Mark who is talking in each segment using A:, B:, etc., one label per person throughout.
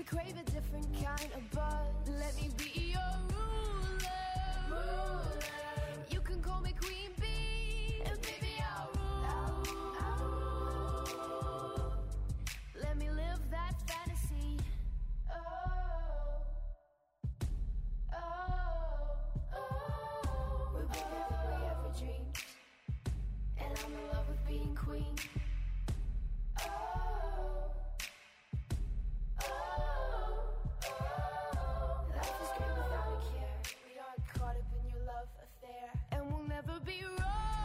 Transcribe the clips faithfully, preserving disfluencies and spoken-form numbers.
A: crave a different kind of buzz. Let me be your ruler. ruler. You can call me Queen Bee, and baby I'll rule. I'll rule. Let me live that fantasy. Oh, oh, oh. We're both living we ever dreamed, and I'm in love with being queen. And we'll never be royals.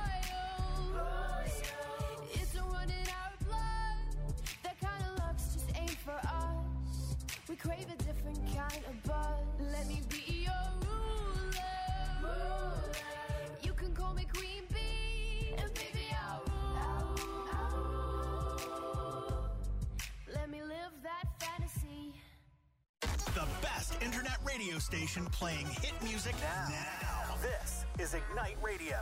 A: royals. It's a run in our blood. That kind of luck's just ain't for us. We crave a different kind of buzz. Let me be your ruler. ruler. You can call me Queen Bee, and baby I'll rule. I'll rule. Let me live that fantasy.
B: The best internet radio station playing hit music now. now. This is Ignite Radio.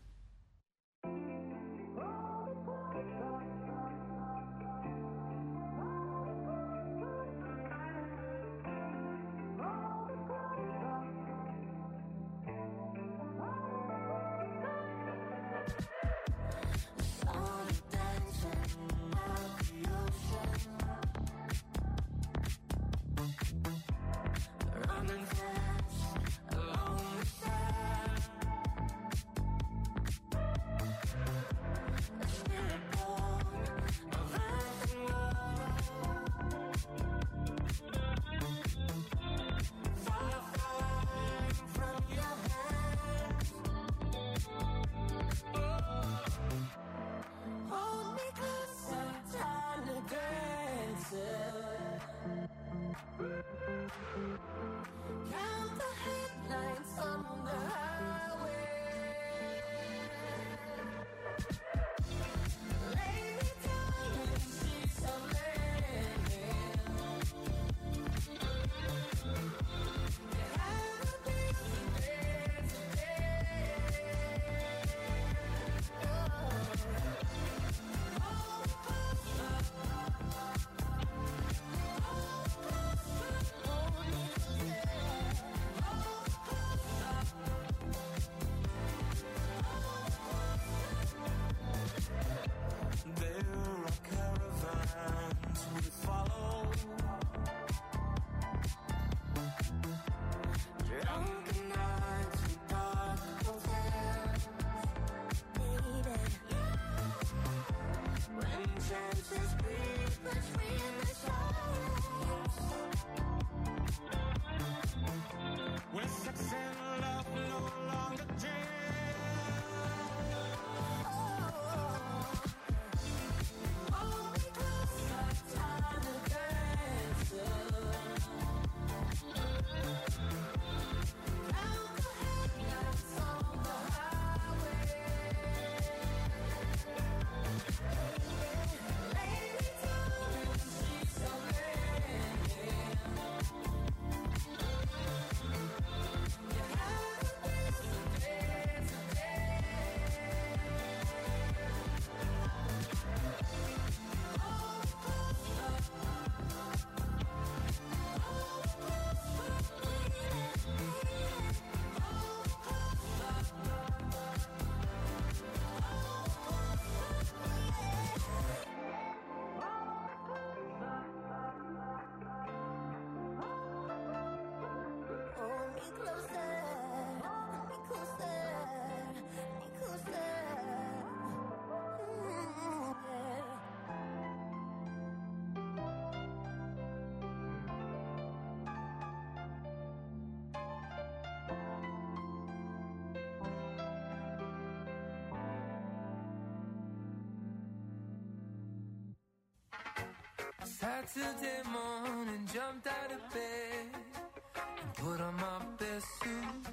C: Saturday morning, jumped out of bed and put on my best suit.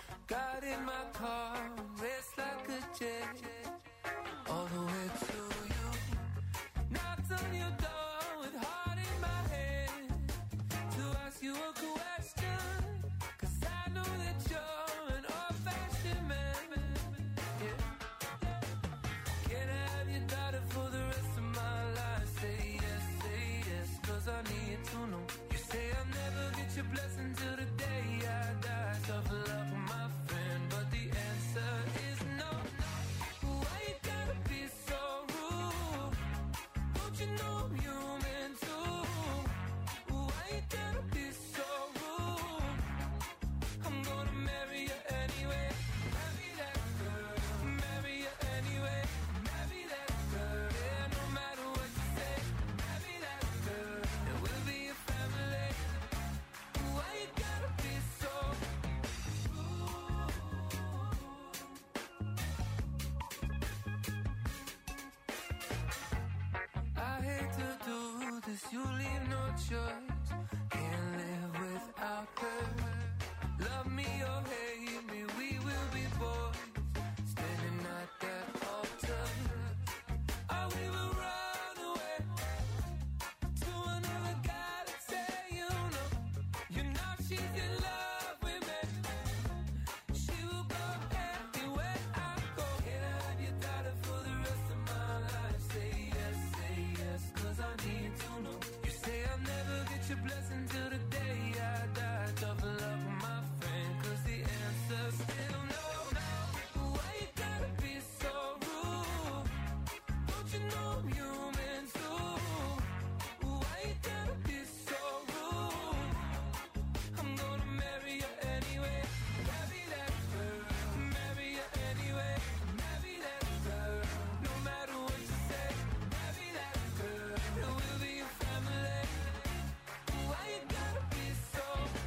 C: Got in my car, raced like a jet all the way to you. Knocked on your door with heart in my head to ask you a question, 'cause I know that you're an old-fashioned man. Yeah. Can I have your daughter for the rest of my life? Say yes, say yes, 'cause I need to know. You say your blessing till the day I die. Tough love with my friend, but the answer is no. Why you gotta be so rude? Don't you know I'm human too? Why you gotta be so rude? I'm gonna marry you anyway. Marry that girl. Marry you anyway. Marry that girl. Yeah, no matter what you say. Marry that girl. And we'll be a family. Why you gotta be so rude? I hate to do this, you leave no choice. Can't live without her. Love me or hate me, we will be boys. Standing at that altar. Or we will run away to another galaxy, you know. You know she's in love with me. She will go anywhere I go. Can I have your daughter for the rest of my life? Say yes, say yes, cause I need to know. You say I'll never get your blessing till the day I die. Tough love with my friend, cause the answer's still no. Why you gotta be so rude? Don't you know I'm human too? Why you gotta be so rude? I'm gonna marry you anyway. Marry that girl. Marry you anyway. Marry that girl. No matter what you say. Marry that girl. And we'll be a family. Why you gotta be so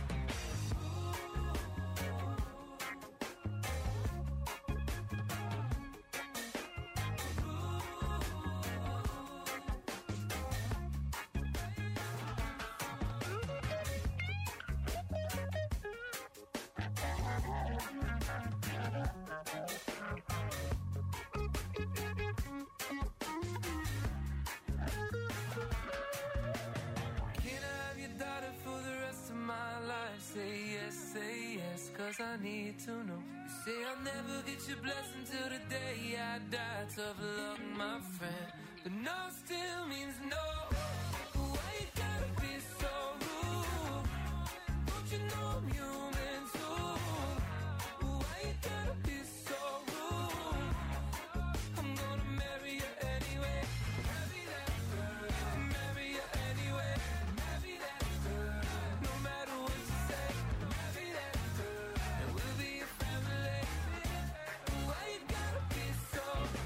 C: Can I have your daughter for the rest of my life? Say yes, say yes, cause I need to know. You say I'll never get your blessing till the day I die. Tough luck, my friend, but no still means no. Why you gotta be so rude? Don't you know I'm human too? Why you gotta be so rude? I'm gonna marry you anyway. Marry that girl. Marry you anyway. Marry that girl. No matter what you say. Marry that girl. And we'll be a family. Why you gotta be so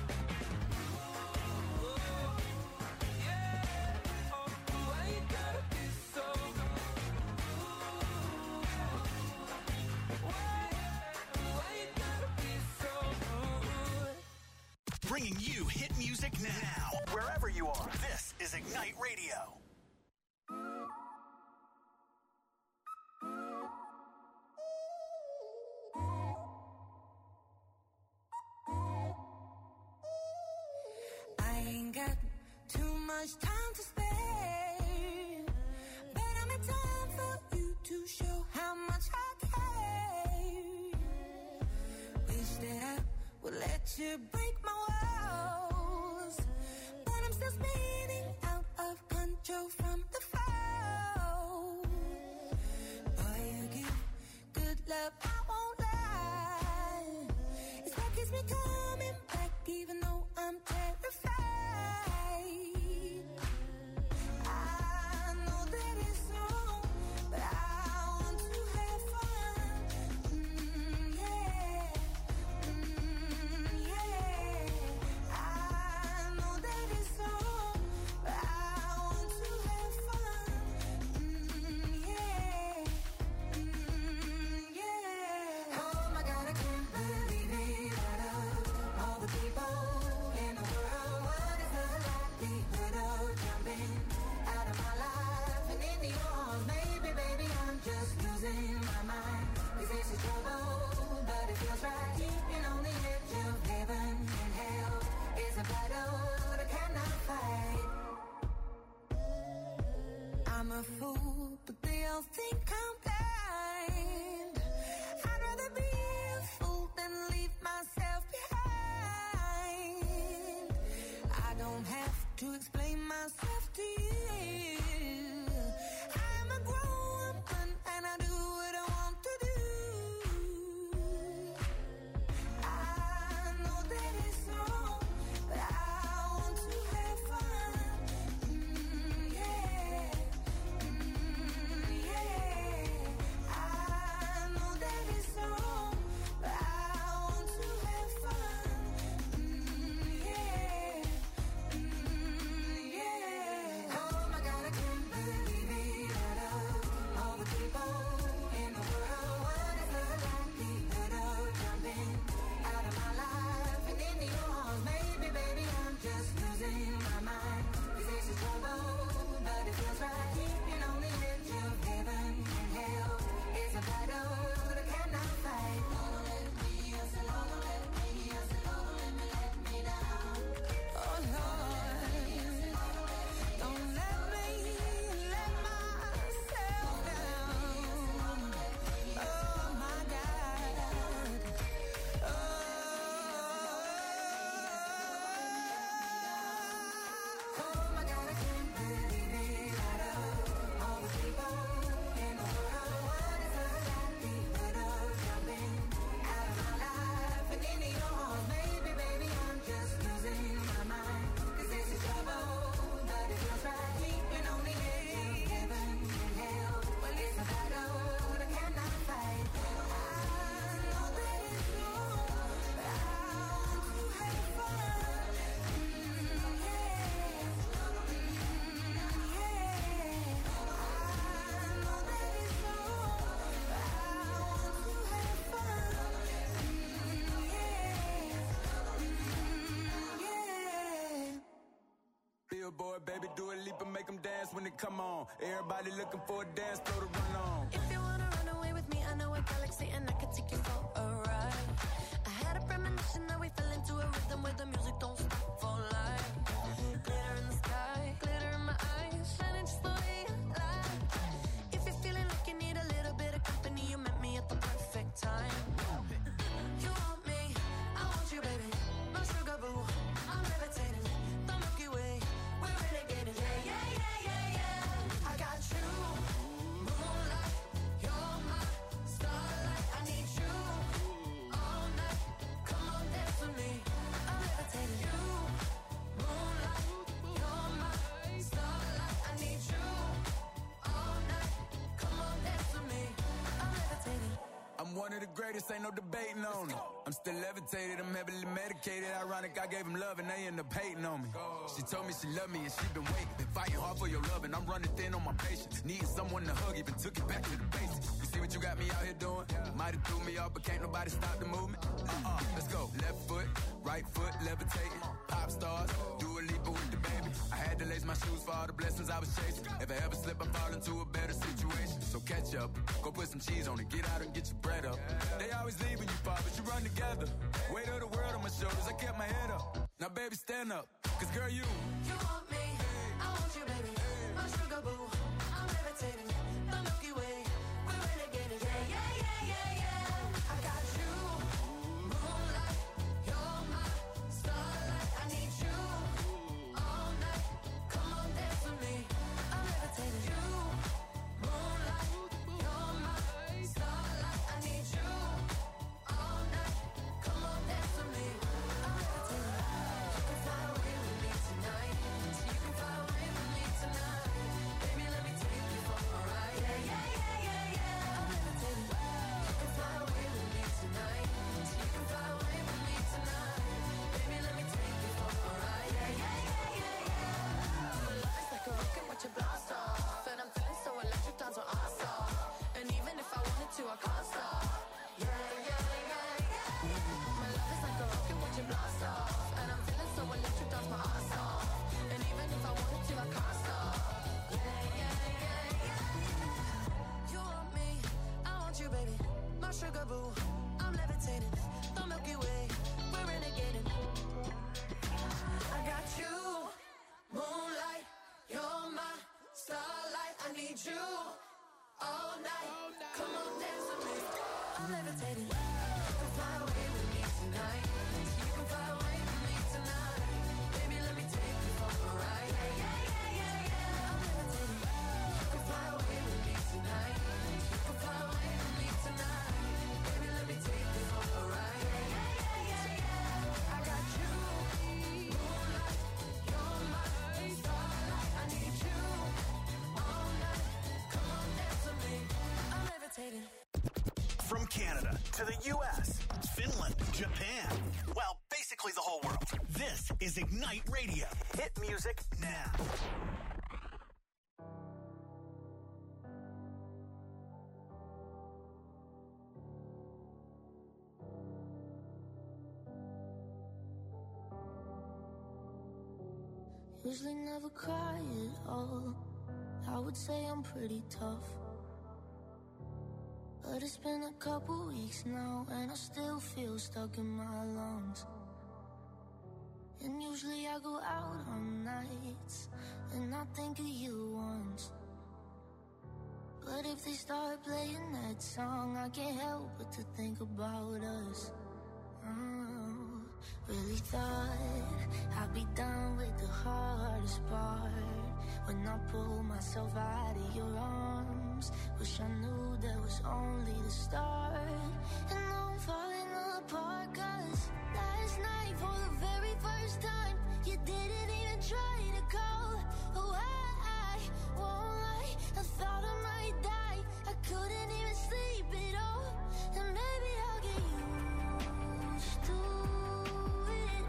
C: rude? Yeah. Oh, why you gotta be so rude? Why? Why you gotta be so rude?
B: Bringing you hit music now. Wherever you are, this is Ignite Radio.
D: I ain't got too much time to spare, but I'm in time for you to show how much I care. Wish that I would let you break my walls, but I'm still spinning out of control from the fall. Boy, you give good love, I won't lie. It's what keeps me coming back, even though I'm terrified. I know that it's wrong, but I want to have fun. Mm, yeah, mm, yeah. I know that it's wrong, but I want to have fun. Mm, yeah, mm, yeah. Oh my God, I can't believe it. Out of all the people in the world, what is the likelihood of jumping out of my life and into yours? Maybe, baby, I'm just losing my mind. 'Cause this is trouble, but it feels right. Keeping on the edge of heaven and hell is a battle that I cannot fight. I'm a fool, but they all think I'm blind. I'd rather be a fool than leave myself behind. I don't have to explain myself to you. I'm a grown woman and
E: on. Everybody looking for a dance floor to run on.
A: If you wanna run away with me, I know a galaxy and I can take you for a ride. I had a premonition that we fell into a rhythm where the music don't stop for life. Glitter in the sky, glitter in my eyes, shining just the way you like. If you're feeling like you need a little bit of company, you met me at the perfect time. You want me, I want you, baby. My sugar boo, I'm levitating. The Milky Way, we're renegading. Yeah, yeah, yeah, yeah, yeah. I got you, moonlight. You're my starlight. I need you all night. Come on, dance with me. I'm levitating. You, moonlight. You're my starlight. I need you all night. Come on, dance with me. I'm levitating.
E: I'm one of the greatest, ain't no debating on it. I'm still levitated, I'm heavily medicated. Ironic, I gave him love and they end up hating on me. She told me she loved me and she been waiting. Been fighting hard for your love and I'm running thin on my patience. Needing someone to hug, even took it back to the basics. You see what you got me out here doing? Might have threw me off, but can't nobody stop the movement. Uh-uh, let's go. Left foot, right foot, levitating. Pop stars, do a leap with the baby. I had to lace my shoes for all the blessings I was chasing. If I ever slip, I fall into a better situation. So catch up, go put some cheese on it, get out and get your bread up. They always leave when you fall, but you run together. Weight of the world on my shoulders, I kept my head up. Now baby, stand up, cause girl, you
A: You want me, I want you, baby. My sugar boo, I'm levitating. The Milky Way, we're renegading. Yeah, yeah, yeah, yeah, yeah. I got you, moonlight. You're my starlight. I need you all night. Come on, dance with me. I'm levitating. You, moonlight. You're my starlight. I need you all night. Come on, dance with me. I'm levitating. You can fly away with me tonight. So you can fly away with me tonight. Baby, let me take you for a ride. Yeah, yeah, yeah, yeah, yeah. I'm levitating. You can fly away with me tonight. So you can fly away with me tonight. Baby, let me take you for a ride. Yeah, yeah, yeah, yeah, yeah. My love is like a rocket, watch it blast off. And I'm feeling so electric, dance with us off. And even if I wanted to, I can't stop. Yeah, yeah, yeah, yeah. My love is like a rocket, watch it blast off. And I'm feeling so electric, dance my ass off. And even if I wanted to, I can't stop. Yeah, yeah, yeah, yeah. You want me, I want you, baby. My sugar boo, I'm levitating. The Milky Way, we're renegading. I got you, moonlight. You're my starlight. I need you all night. Come on, dance with me. I'm levitating. You can fly away with me tonight. You can fly away with me tonight. Baby, let me take you for a ride. Yeah, yeah, yeah, yeah, yeah. I'm levitating. You can fly away with me tonight. You can fly away with me tonight. Baby, let me take you for a ride. Yeah, yeah, yeah, yeah, yeah. I got you, moonlight. You're my starlight. I need you all night. Come on, dance with me. I'm levitating.
B: From Canada to the U S, Finland, Japan, well, basically the whole world. This is Ignite Radio. Hit music now.
F: Usually never cry at all. I would say I'm pretty tough. But it's been a couple weeks now, and I still feel stuck in my lungs. And usually I go out on nights, and I think of you once. But if they start playing that song, I can't help but to think about us. Oh, really thought I'd be done with the hardest part. When I pull myself out of your arms, wish I knew that was only the start. And now I'm falling apart, cause last night for the very first time, you didn't even try to call. Oh, I, I won't lie, I thought I might die. I couldn't even sleep at all. And maybe I'll get used to it.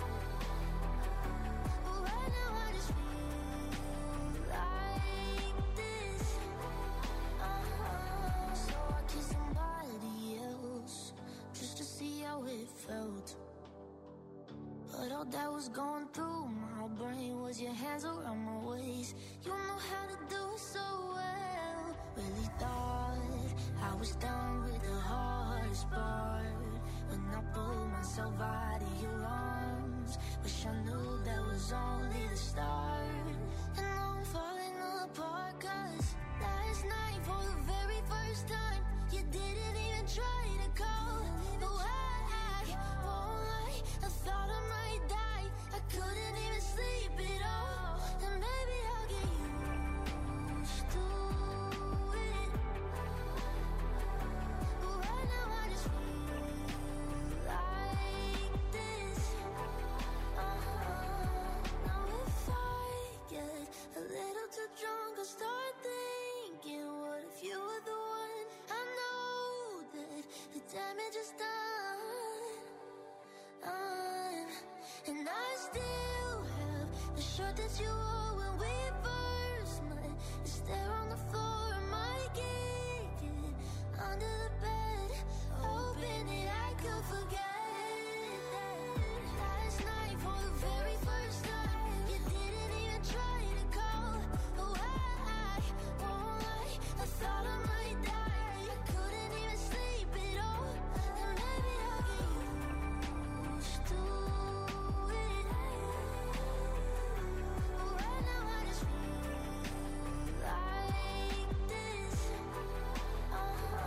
F: But right now I just feel like this. Uh-huh. So I kissed somebody else just to see how it felt. But all that was going through my brain was your hands around my waist. You know how to do it. was down with the hardest part. When I pulled myself out of your arms, wish I knew that was only the start. And now I'm falling apart, cause last night for the very first time, you didn't even try to call. No, I won't lie, I thought I might die. I couldn't even sleep at all. And maybe I'll get used to it. But right now I just feel like this. Uh-huh. Now if I get a little too drunk, I'll start thinking, what if you were the one? I know that the damage is done. Uh, and I still have the shirt that you wore when we first met. It's there on the floor, I might kick it under the bed, hoping that I could forget that last night for the very first time, you didn't even try to call. Oh, I won't lie, I thought I might die. I couldn't even sleep at all. And maybe I'll get used to it. But right now I just feel like this. Uh-huh.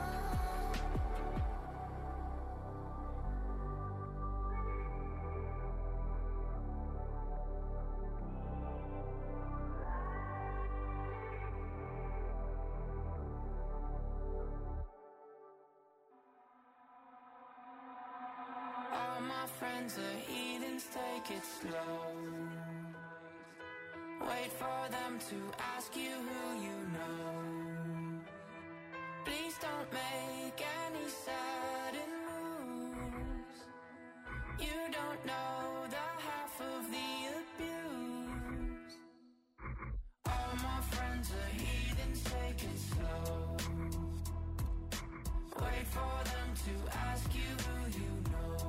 C: All my friends are heathens, take it slow. Wait for them to ask you who you know. Please don't make any sudden moves. You don't know the half of the abuse. All my friends are heathens, take it slow. Wait for them to ask you who you know.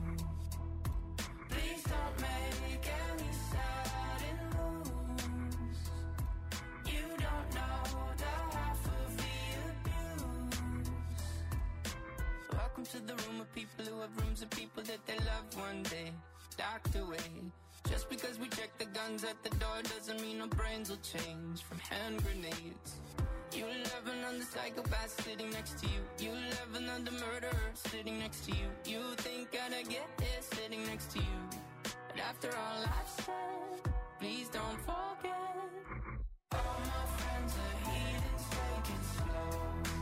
C: Please don't make any sudden moves. You don't know the half of the abuse. Welcome to the room of people who have rooms of people that they love one day docked away. Just because we check the guns at the door doesn't mean our brains will change from hand grenades. You love another psychopath sitting next to you. You love another murderer sitting next to you. You think I'd get here sitting next to you. But after all I've said, please don't forget. All my friends are heathens, take it slow.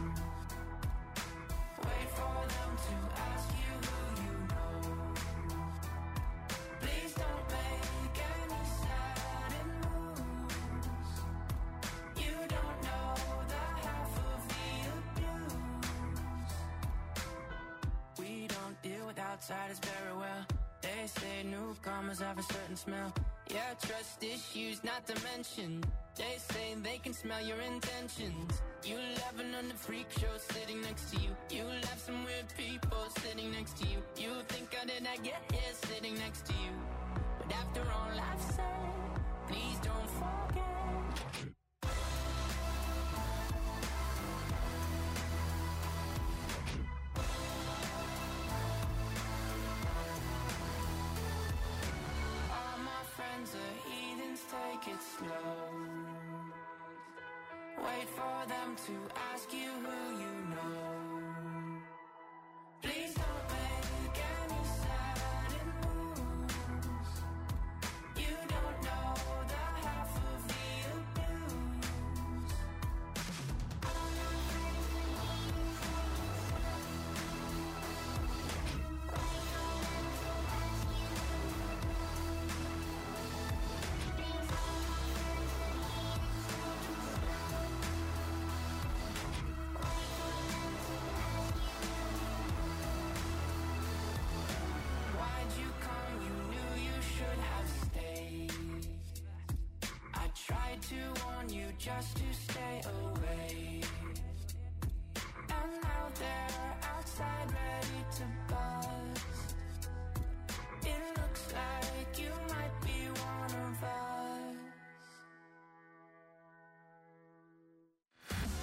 C: Wait for them to ask you who you know. Please don't make any sudden moves. You don't know the half of the abuse. We don't deal with outsiders very well. They say newcomers have a certain smell. Yeah, trust issues not to mention. They say they can smell your intentions. You laughing on the freak show sitting next to you. You laugh some weird people sitting next to you. You think how did I get here sitting next to you? But after all I've said, please don't forget. All my friends are heathens, take it slow. Wait for them to ask you who you know. Please don't make any sudden moves. You don't know the half of the abuse.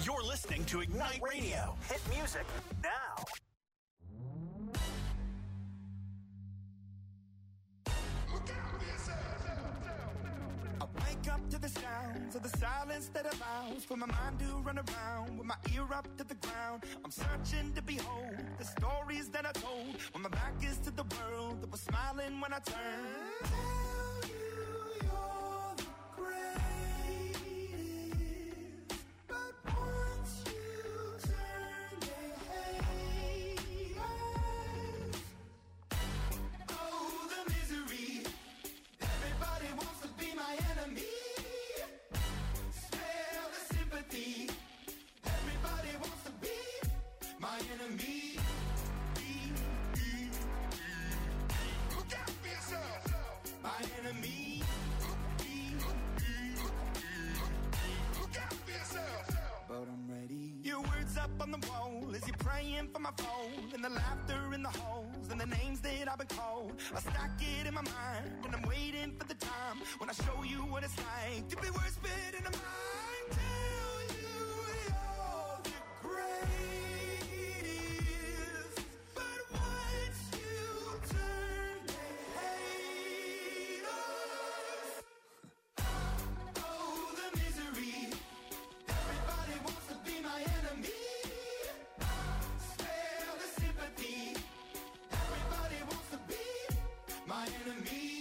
B: You're listening to Ignite Radio. Hit music now.
G: I wake up to the sounds of the silence that allows for my mind to run around with my ear up to the ground. I'm searching to behold the stories that I told when my back is to the world that was smiling when I turned. Tell you you're the greatest, but once you turn, they hate us. Oh, the misery. Everybody wants to be my enemy. Smell the sympathy. Everybody wants to be my enemy. Look out for yourself. My enemy. Look out for yourself. But I'm ready. Your words up on the wall as you're praying for my phone, and the laughter in the halls and the names that I've been called. I stack it in my mind and I'm waiting for the time when I show you what it's like to be worse fit in a mind. Tell you you're the greatest, but once you turn, they hate us. Oh, the misery. Everybody wants to be my enemy. Spare the sympathy. Everybody wants to be my enemy.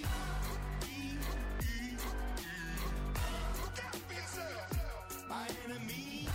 G: Look out for yourself. My enemy.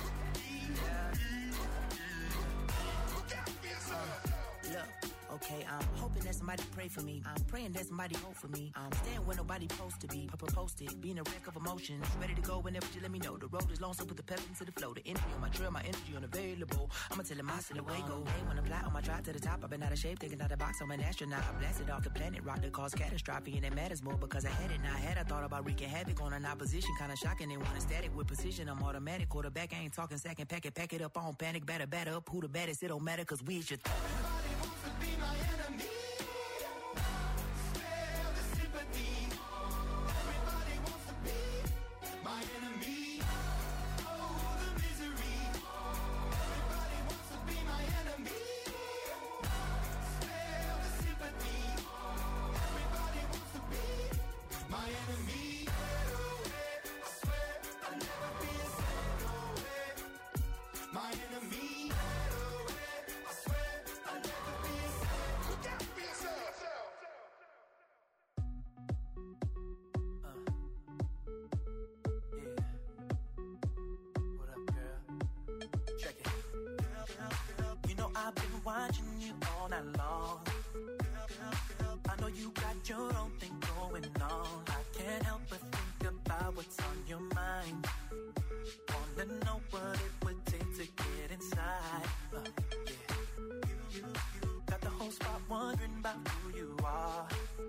G: Look out for yourself.
H: Look, okay, I'm hoping that somebody pray for me. I'm praying that somebody hope for me. I'm staying where nobody supposed to be. Papa posted, being a wreck of emotions. Ready to go whenever you let me know. The road is long, so put the pep into the flow. The energy on my trail, my energy unavailable. I'ma tell him I see the way go. Hey, when I'm fly on my drive to the top, I've been out of shape, thinking out the box. I'm an astronaut. I blasted off the planet, rock that caused catastrophe, and it matters more because I had it. Now I had I thought about wreaking havoc on an opposition, kinda shocking. They want a static with precision. I'm automatic. Quarterback, I ain't talking second pack it, pack it up on panic, batter, batter up. Who the baddest? It don't matter, cause we just.
G: Everybody wants to be my enemy. Spare the sympathy. Everybody wants to be my enemy. Oh, the misery. Everybody wants to be my enemy. Spare the sympathy. Everybody wants to be my enemy. I swear I'll never be a single way. My enemy. I swear I'll never be a single. Look out for yourself.
H: What up, girl? Check it. You know I've been watching you all night long. I know you got your own thing going on. I can't help but think about what's on your mind. Wanna know what it would take to get inside. Uh, yeah. Got the whole spot wondering about who you are.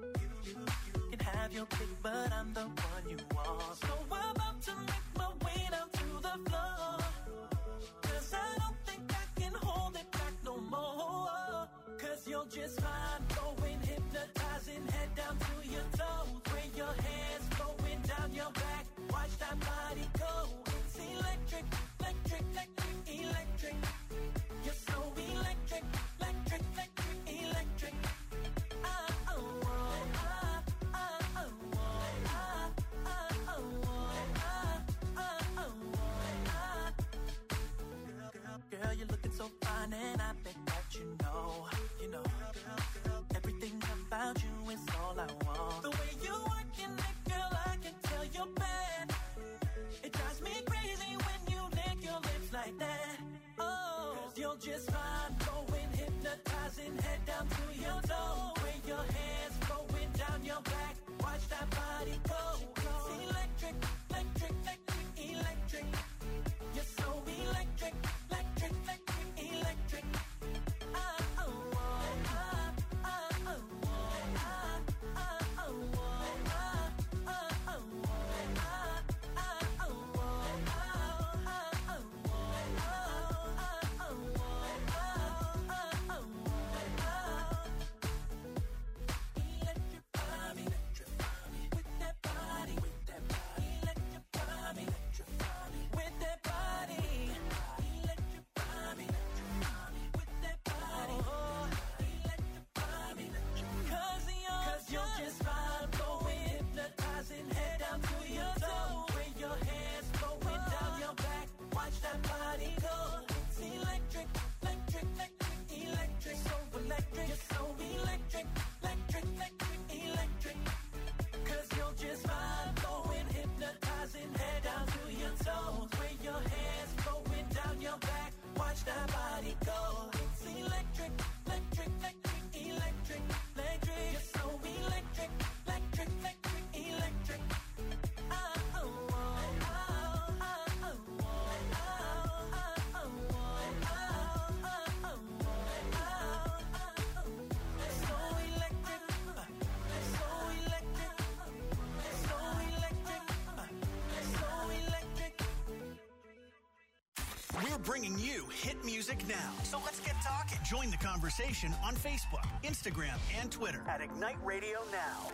H: Can have your pick, but I'm the one you want. So I'm about to make my way down to the floor. Cause I don't think I can hold it back no more. Cause you're just fine, going hypnotizing, head down to your toes. Bring your hands flowing down your back, watch that body go. It's electric, electric, electric, electric. You're so electric, electric, electric, electric. Ah, oh, oh, ah, ah, oh, oh, ah, ah, oh, oh, ah, ah, oh, oh, ah. Girl, you're looking so fine, and I bet that you know, you know, everything about you is all I want. The way you working it, girl, I can tell you're bad. It drives me crazy when you lick your lips like that. Oh, cause you're just fine, going hypnotizing, head down to your toe. Bring your hands flowing down your back, watch that body go. It's electric, electric, electric, electric. You're so electric, electric, electric, electric. Ah, oh, oh, ah, ah, oh, oh, ah, ah, oh, oh, ah, ah, oh, oh, ah, ah, oh, oh, ah, ah, oh, oh, ah, oh, oh, ah. Electrify me, electrify me with that
B: We're bringing you hit music now. So let's get talking. Join the conversation on Facebook, Instagram, and Twitter at Ignite Radio Now.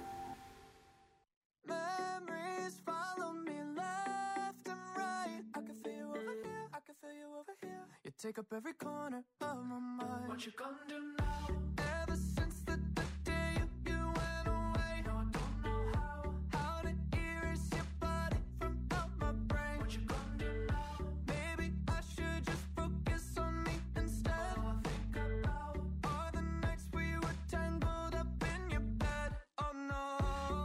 C: Memories follow me left and right. I can feel you over here, I can feel you over here. You take up every corner of my mind. What you gonna do now? Ever since the, the day you, you went away, no, I don't know how, how to erase your body from out my brain. What you gonna do now? Maybe I should just focus on me instead. All I think about are the nights we were tangled up in your bed. Oh no.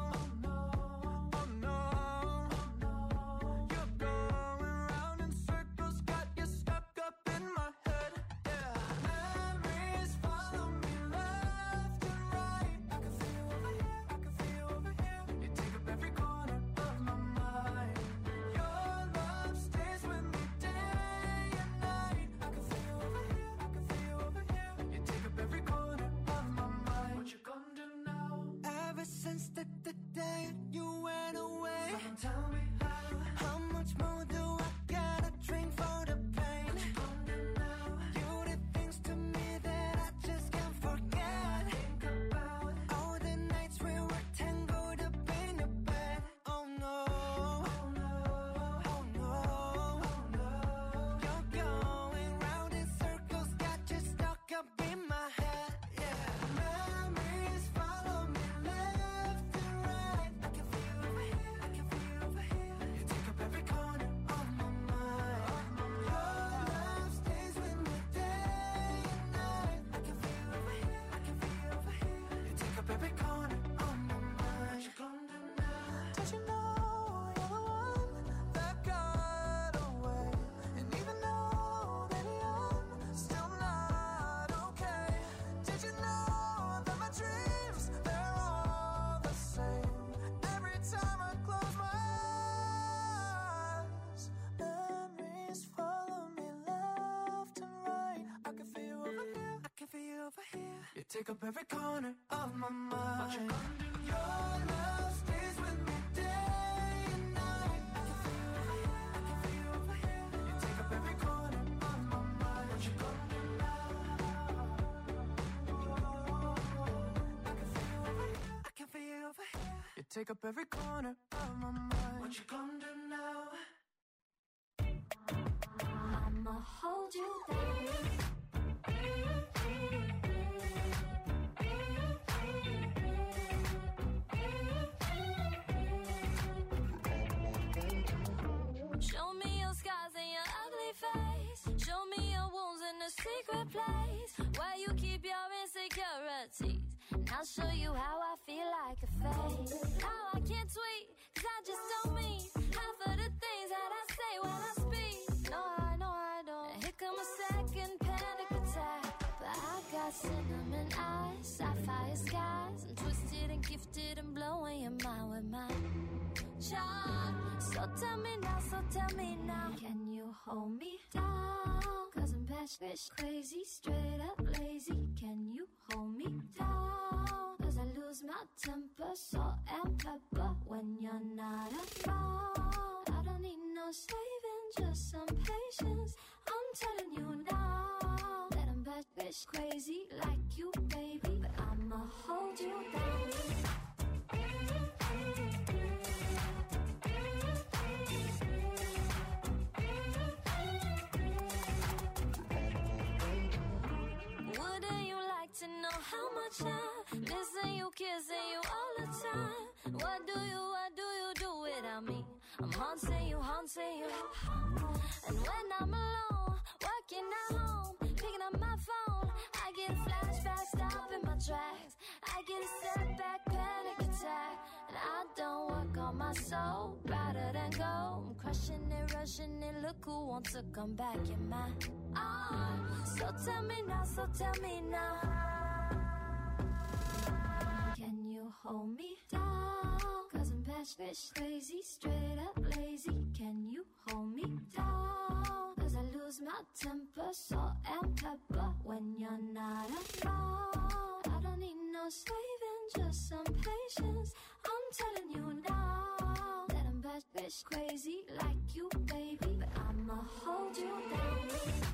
C: Since the, the day you went away, so tell me how, how much more do I gotta drink for the pain? You did things to me that I just can't forget. Think about all the nights we were tangled up in your bed. Oh no, oh no, oh no, oh no. You're going round in circles, got you stuck up in my head. Yeah, memories follow me left and right. I can feel you over here, I can feel you over here. You take up every corner of my mind. Your love stays with me day and night. I can feel you over here, I can feel you over here. You take up every corner of my mind. What you gonna do now? Did you know you're the one that got away? And even though, baby, I'm still not okay. Did you know that my dreams, they're all the same? Every time I close my eyes, memories follow me left and right. I can feel you over here, I can feel you over here. You take up every corner of my mind. What you gonna do? Your love stays with me day and night. I can feel you over here, I can feel you over here. You take up every corner of my mind. What you gonna do now? I can feel you over here, I can feel you over here. You take up every corner of my mind. What you gonna do now?
F: I'ma hold you down.
A: Show me your scars and your ugly face. Show me your wounds in a secret place where you keep your insecurities. And I'll show you how I feel like a fake. How I can't tweet, cause I just don't mean half of the things that I say when I speak. No, I know I don't. And here come a second panic attack. But I got cinnamon eyes, sapphire skies. I'm twisted and gifted and blowing your mind with my charm. So tell me now, so tell me now, can you hold me down? Cause I'm passionate, crazy, straight up lazy. Can you hold me down? Cause I lose my temper, salt and pepper when you're not around. I don't need no saving, just some patience. I'm telling you now that I'm passionate, crazy like you, baby. But I'ma hold you down. Wouldn't you like to know how much I missing you, kissing you all the time? What do you, what do you do without me? I'm haunting you, haunting you. And when I'm alone, working at home, picking up my phone, I get a flashback, stop in my tracks. I get a setback, panic attack. And I don't work on my soul, rather than go. I'm crushing it, rushing it, look who wants to come back in my arms. So tell me now, so tell me now, can you hold me down? Cause I'm passionate, crazy, straight up lazy. Can you hold me down? Cause I lose my temper, salt and pepper when you're not around. I don't need no saving, just some patience. I'm telling you now that I'm passionate, crazy like you, baby. But I'm
F: I'ma hold you down.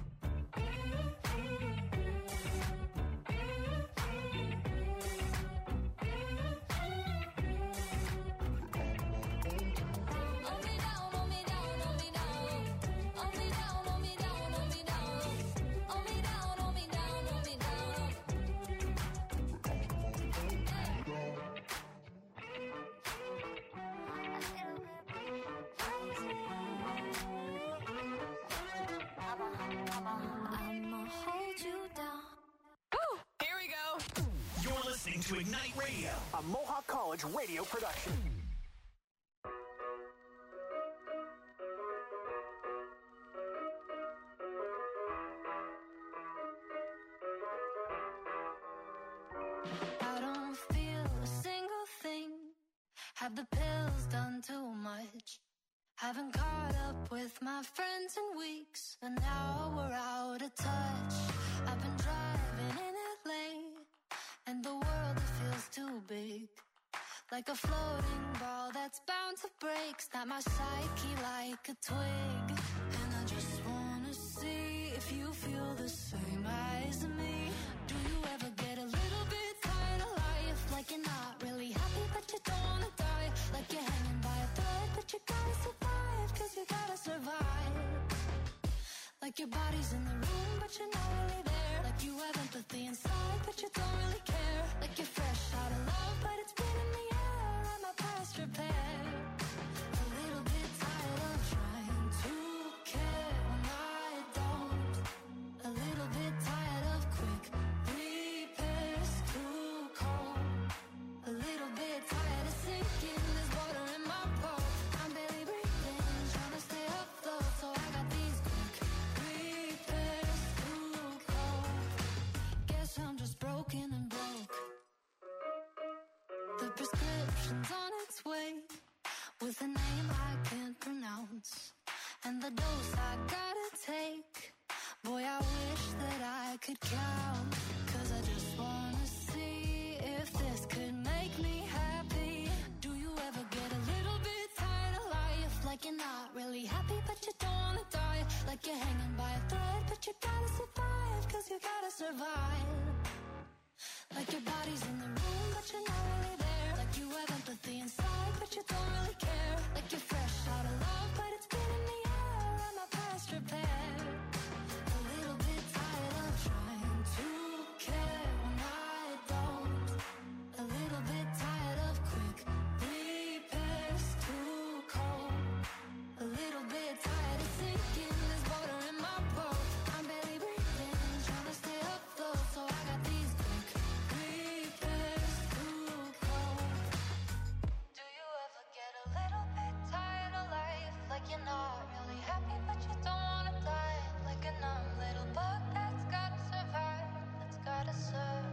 B: To Ignite Radio, a Mohawk College radio production.
F: I don't feel a single thing. Have the pills done too much? Haven't caught up with my friends in weeks, and now we're out of touch. I've been driving in L A, and the world, it feels too big. Like a floating ball that's bound to break. Snap my psyche like a twig. And I just wanna see if you feel the same as me. Do you ever get a little bit tired of life? Like you're not really happy but you don't wanna die. Like you're hanging by a thread but you gotta survive. Cause you gotta survive. Like your body's in the room but you're not really there. Like you have empathy inside but you don't really care. Like you're fresh out of love but it's been in the air. I'm a past repair. A little bit tired of trying to care when I don't. A little bit tired of quick repairs, too cold. A little bit tired of sinking. There's water in my boat. I'm barely breathing, trying to stay afloat. So I got these quick repairs, too cold. Guess I'm just broken and broke. The prescription's on its way, with a name I can't pronounce, and the dose I gotta take. Boy, I wish that I could count. Cause I just wanna see if this could make me happy. Do you ever get a little bit tired of life? Like you're not really happy but you don't wanna die. Like you're hanging by a thread but you gotta survive. Cause you gotta survive. Like your body's in the room but you're not really there. Like you have empathy inside but you don't really care. Like you're fresh out of love but it's been in the air. I'm a past repair. A little bit tired of trying to care when I don't. A little bit tired of quick repairs, too cold. A little bit tired of sinking. There's water in my boat. I'm barely breathing, trying to stay afloat. So I got these quick repairs, too cold. Do you ever get a little bit tired of life? Like you're not really happy but you don't wanna die. Like a numb little bug that's gotta survive. That's gotta survive.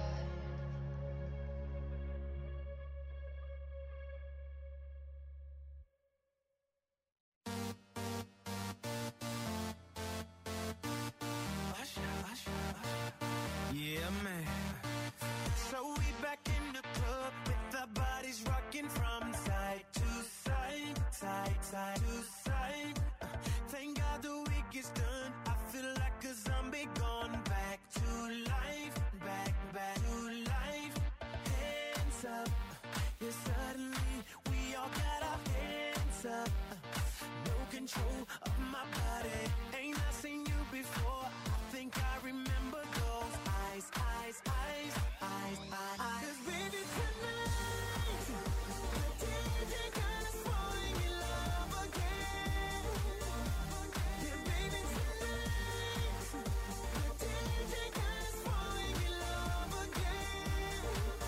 G: Yeah, man. So we back in the club with our bodies rocking from side to side, side, side to side. Uh, thank God the week is done. I feel like a zombie gone back to life, back, back to life. Hands up, yeah, suddenly we all got our hands up. Uh, no control of my body. Ain't I seen you before? I think I remember those eyes, eyes, eyes, eyes, eyes. Cause baby tonight, the D J got us falling in love again. Yeah, baby tonight, the D J got us falling in love again.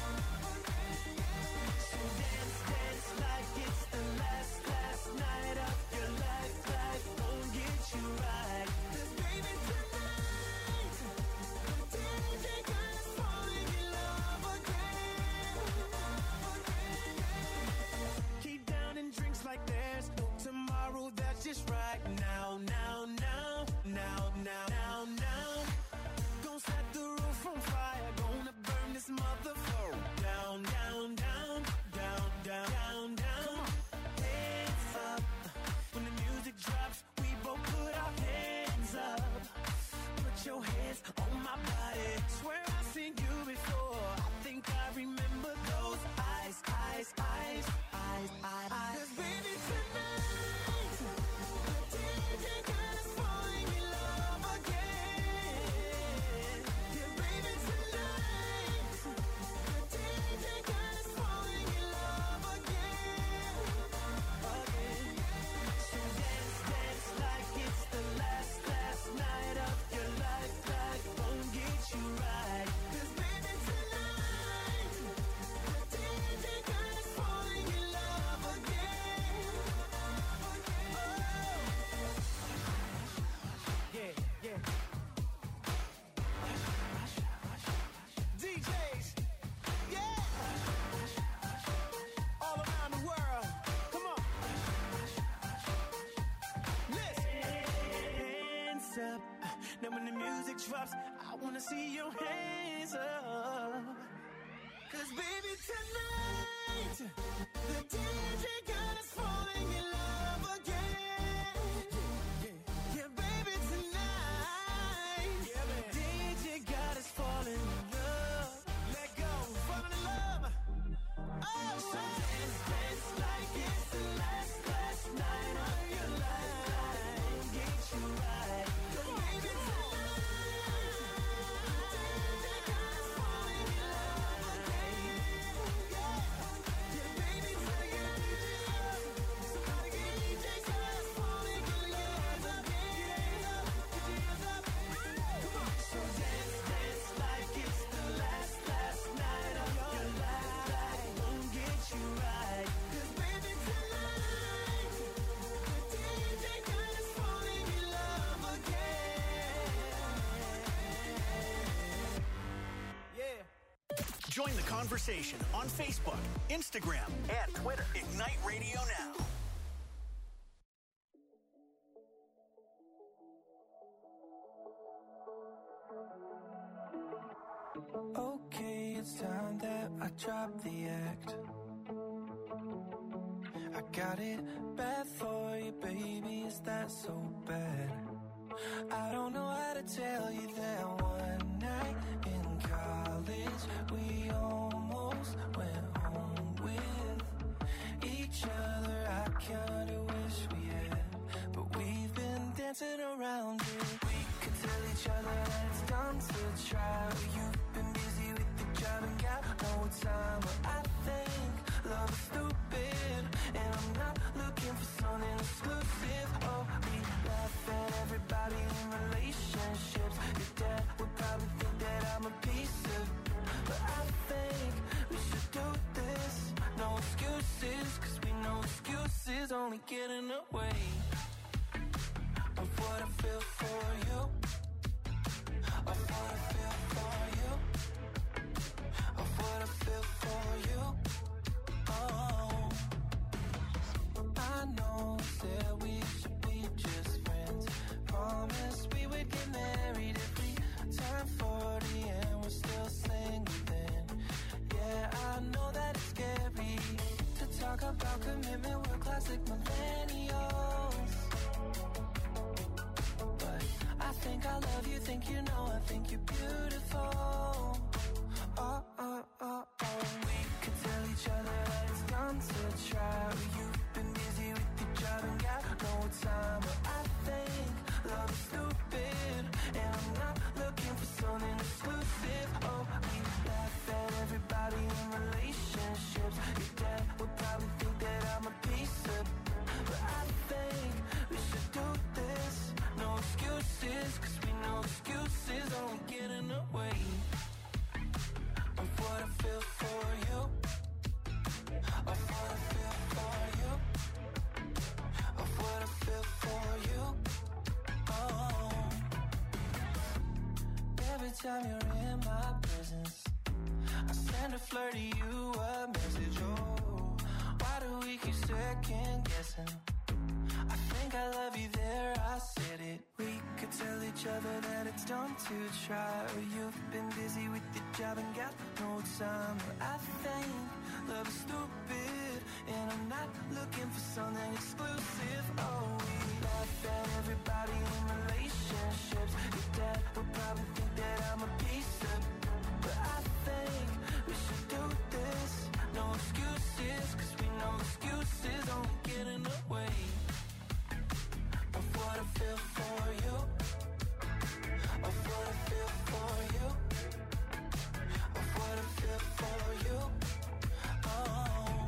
G: So dance, dance like it's the last, last night of your life. Life won't get you right. Cause baby tonight, the D J got us falling in love again. Keep downing drinks like there's no tomorrow. That's just right now, now, now, now, now, now, now. Gonna set the roof on fire. Gonna burn this motherfucker down, down, down, down, down, down, down. Hands up when the music drops. We both put
H: Then when the music drops, I wanna see your hands up. Cause baby tonight, the D J got us falling in love again. Yeah, baby tonight, the D J got us falling in love. Let go, falling in love. Oh, so dance, dance like it's the last, last night of your life. Get you right. Cause baby tonight, the D J got us falling in love again. Yeah, yeah, baby tonight, somebody get D J got us falling in love again. Get your hands up, get your hands up. Come on. So dance, dance like it's the last, last night of your life. Won't get you right. Cause baby tonight, the D J got us falling in love again. Yeah.
B: Join the conversation on Facebook, Instagram, and Twitter. Ignite Radio Now.
C: Okay, it's time that I drop the act. I got it bad for you, baby, is that so bad? I don't know how to tell you that one night in college we almost went home with each other. I kinda wish we had, but we've been dancing around it. We could tell each other that it's time to try, but you've been busy with the job and got no time. But I think love is stupid, and I'm not looking for something exclusive. Oh, we laugh at everybody in relationships. Your dad would probably think that I'm a piece of, but I think we should do this. No excuses, cause we know excuses only get in the way of what I feel for you, of what I feel for you, of what I feel for you. Oh, I know that we should be just friends. Promise we would get married if we turn forty and we're still single then. Yeah, I know that it's scary to talk about commitment, we're classic millennials. But I think I love you, think you know, I think you're beautiful. Oh, oh, oh, oh. We could tell each other that it's time to try, but you've been busy with your job and got no time. But I think love is stupid, and I'm not looking for something exclusive. Oh, we laugh at everybody in relationships. Your dad would probably think that I'm a piece of, but I think we should do this. No excuses, cause we know excuses only get in the way of what I feel for you, of what I feel for you, of what I feel for you. Oh, every time you're in my presence, I send a flirty you a message. Oh, why do we keep second guessing? I think I love you there, I said it. We could tell each other that it's time to try, or you've been busy with your job and got no time. But I think love is stupid, and I'm not looking for something exclusive. Oh, we laugh at everybody in relationships. Your dad would probably think that I'm a piece of, but I think we should do this. No excuses, cause we know excuses only get in the way of what I feel for you, of what I feel for you, of what I feel for you. Oh,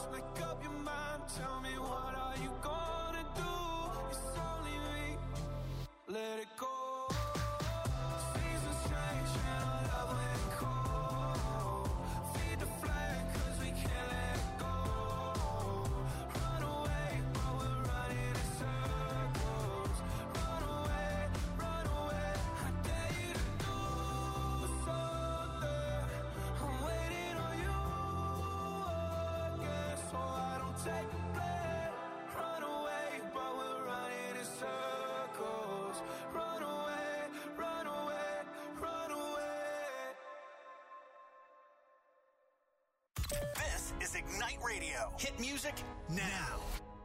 C: Just make up your mind, tell me what are you gonna do? It's only me, let it go. Seasons change and our love went cold. Feed the flame cause we can't let it go. Run away, but we're running in circles. Run away, run away, I dare you to do something. I'm waiting on you again, so I don't take the blame. Run away, but we're running in circles. Run away, run away, run away.
B: This is Ignite Radio. Hit music now.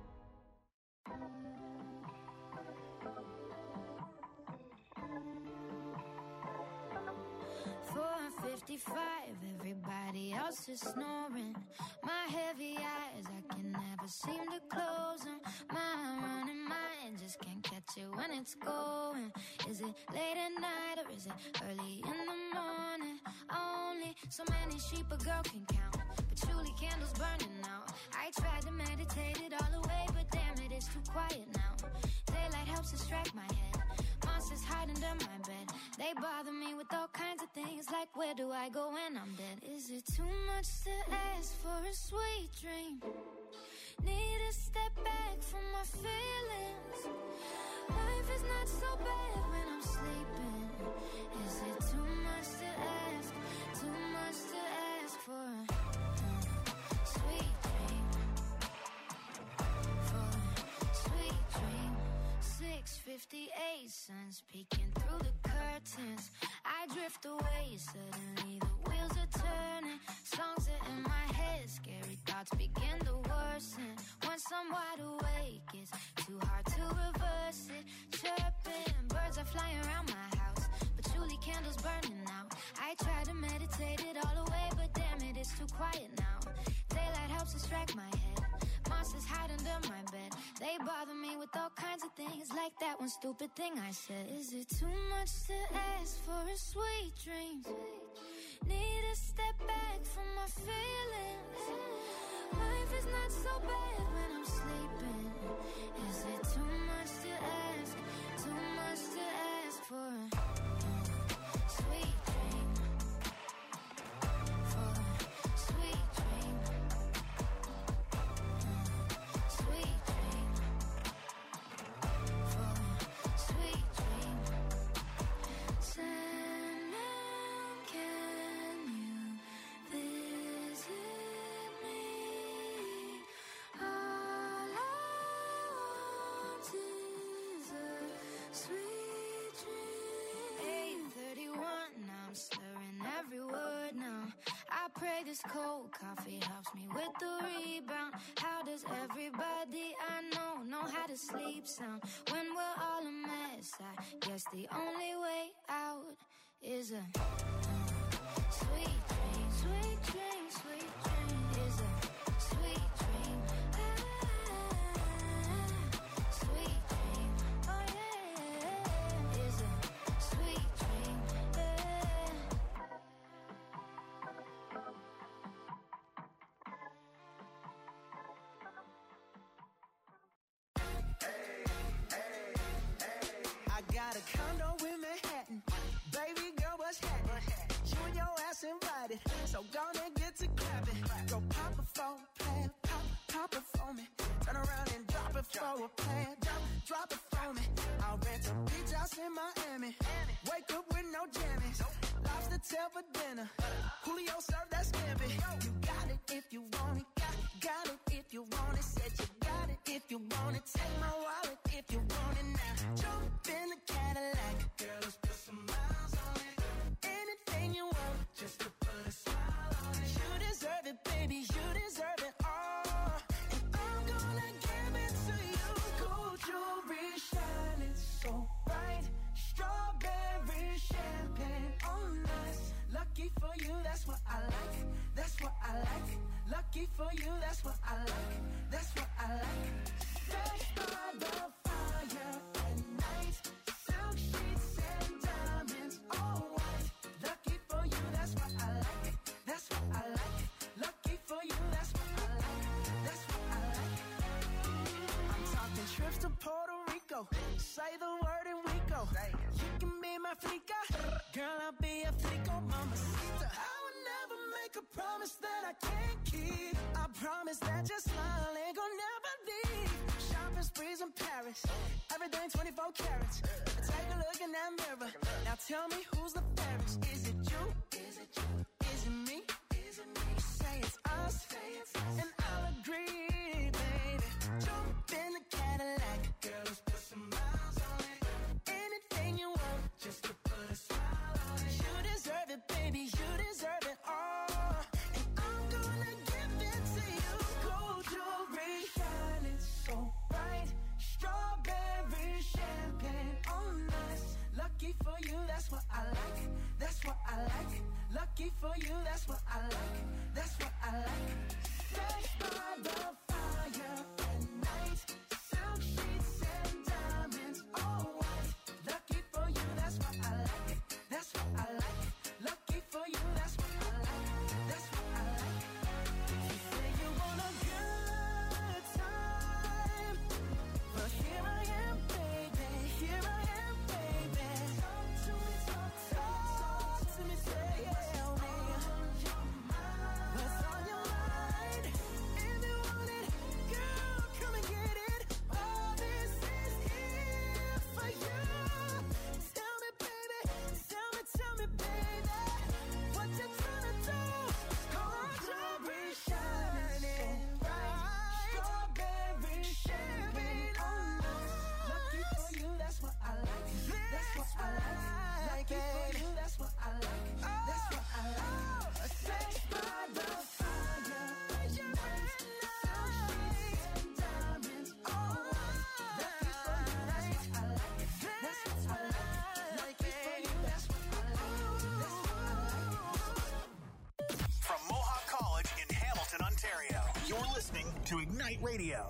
F: four fifty-five, everybody else is snoring. My heavy eyes, I can never seem to close them. My running mind just can't catch it when it's going. Is it late at night or is it early in the morning? Only so many sheep a girl can count, patchouli candles burning out. I tried to meditate it all away, but damn it, it's too quiet now. Daylight helps distract my head. Monsters hide under my bed. They bother me with all kinds of things, like where do I go when I'm dead? Is it too much to ask for a sweet dream? Need to step back from my feelings. Life is not so bad when I'm sleeping. Is it too much to ask? Too much to ask for a uh, sweet dream? For a sweet dream. six fifty-eight, sun's peeking through the curtains. I drift away, suddenly the wheels are turning. Songs are in my head, scary thoughts begin to worsen. Once I'm wide awake, it's too hard to reverse it. Chirping, birds are flying around my house, patchouli candles burning out. I try to meditate it all away, but damn it, it's too quiet now. Daylight helps distract my head. Monsters hide under my bed. They bother me with all kinds of things, like that one stupid thing I said. Is it too much to ask for a sweet dream? Need to step back from my feelings. Life is not so bad when I'm sleeping. Is it too much to ask? Too much to ask for a uh, sweet dream? For a sweet dream. Sweet dream. For a sweet dream. Sandman, can you visit me? All I want is a sweet dream. eight thirty-one, now I'm slurring every word now. I pray this cold coffee helps me with the rebound. How does everybody I know know how to sleep sound when we're all a mess? I guess the only way out is a sweet dream, sweet dream, sweet dream. Is a sweet dream, ah, sweet dream. Oh yeah, is a sweet dream, yeah.
H: I got a condo in Manhattan. Baby girl, what's happening? You and your ass invited, so gonna get to clapping. Go pop a phone, plan, pop, pop it for me. Turn around and drop it for a plan, drop, drop it for me. I'll rent a beach house in Miami. Wake up with no jammies. Lobster tail for dinner. Julio served that scampi. You got it if you want it. Got, got it if you want it. Said you got it if you want it. Take my wallet if you want it now. Jump in the Cadillac. Girl, let's put some miles on it. Anything you want, just to put a smile on it. You deserve it, baby. You deserve it all. And I'm gonna give it to you. Gold jewelry shining so bright. Strawberry champagne on us. Lucky for you, that's what I like. That's what I like. Lucky for you, that's what I like. That's what I like. Fresh by the fire at night. Silk sheets and diamonds, all white. Lucky for you, that's what I like. That's what I like. Lucky for you, that's what I like. You can be my flica, girl, I'll be a flico, mamacita. I would never make a promise that I can't keep. I promise that your smile ain't gonna never leave. Shopping sprees in Paris, everything twenty-four carats. Take a look in that mirror, now tell me who's the fairest. Is it you? Is it you? Is it me? Is it me? Say it's us, and I'll agree, baby. Jump in the Cadillac, girl, let's put some miles on it. Anything you want, just to put a smile on it. You deserve it, baby, you deserve it all. And I'm gonna give it to you. Gold jewelry, shining so bright. Strawberry champagne on us. Lucky for you, that's what I like. That's what I like. Lucky for you, that's what I like. That's what I like. Fresh by the fire at night. Silk sheets and diamonds, all white. Lucky for you, that's what I like. That's what I like. Lucky for you, that's what I like. That's what I like. You say you want a good time, but here I am, baby. Here I am, baby. Talk to me, talk, talk to me, tell me what's on your mind. If you want it, girl, come and get it. All this is here for you. Tell me, baby, tell me, tell me, baby, what you tryna do? Gold jewelry shining bright. Strawberry champagne on us. Lucky for you, that's what I like. That's what I like. Lucky for you, that's what I like. That's what I like. Sex by the fire. Diamonds, all white. Lucky for you, that's what I like. That's what I like. Lucky for you, that's what I like. That's what I like.
B: From Mohawk College in Hamilton, Ontario, you're listening to Ignite Radio.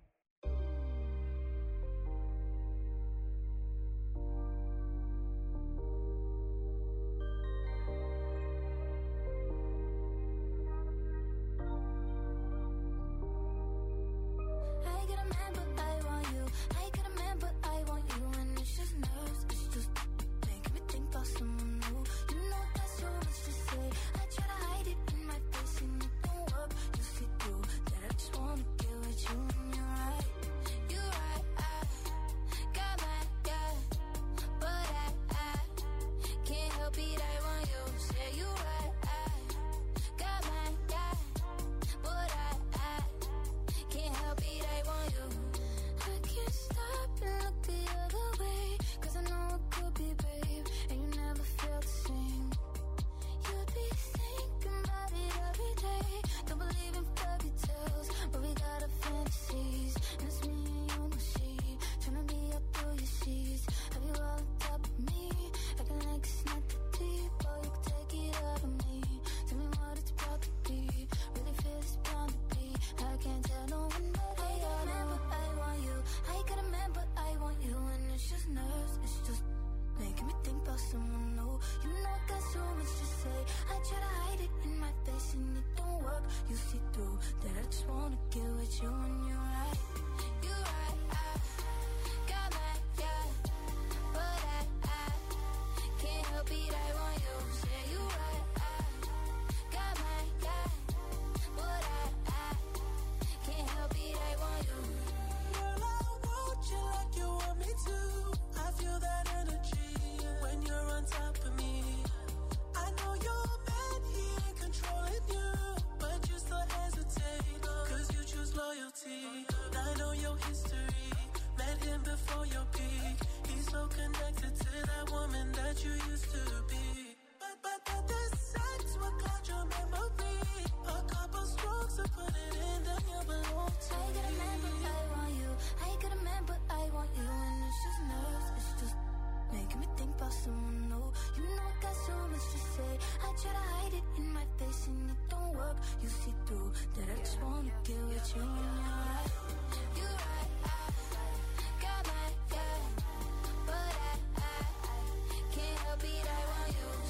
F: I get a man, but I want you. I get a man, but I want you. And it's just nerves, it's just making me think about someone new. You know that's so much to say. I try to hide it in my face and it don't work. You see through that I just wanna get with you. And you're right, you're right. I got my guy, but I, I can't help it. I want you. Say you right. I got my guy, but I, I can't help it, I want you. I can't stop and look the other way, 'cause I know it could be, babe, and you never feel the same. You'd be thinking about it every day. Don't believe in fairy tales, but we got our fantasies. And it's me and you, no she, tryna be up through your sheets. Have you all on top of me, acting like it's not that deep, or you could take it out of me. Tell me what it's about to be, really feel it's bound to be. I can't tell no one, but I got a man, but I want you. I got a man, but I want you. And it's just nerves, it's just making me think about someone new. You know I got so much to say. I try to hide it in my face and it don't work. You see through that I just wanna get with you. And you're right, you're right. I got my guy, but I, I can't help it, I want you. Say you right. I got my guy, but I, I can't help it, I want you.
H: Girl, I want you like you want me to. I feel that energy when you're on top of me. I know your man, he ain't controlling you, but you still hesitate, 'cause you choose loyalty. I know your history, met him before your peak. He's so connected to that woman that you used to be. But, but, but the sex will cloud your memory. A couple strokes to put it in, then you belong to
F: I got a man, but I want you. I got a man, but I want you. And it's just nerves, it's just making me think about someone new. You know I got so much to say. I try to hide it in my face and it don't work. You see through that I just wanna get with you. And you're right, you're right. I got my guy, but I, I can't help it, I want you.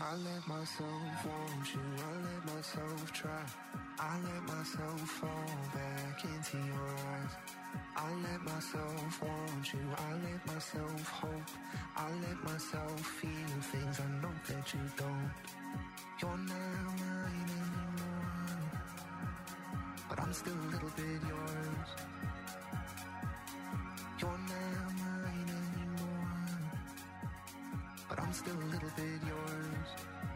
C: I let myself want you, I let myself try. I let myself fall back into your eyes. I let myself want you, I let myself hope. I let myself feel things I know that you don't. You're not mine anymore, but I'm still a little bit yours. You're not mine anymore, but I'm still a little bit yours.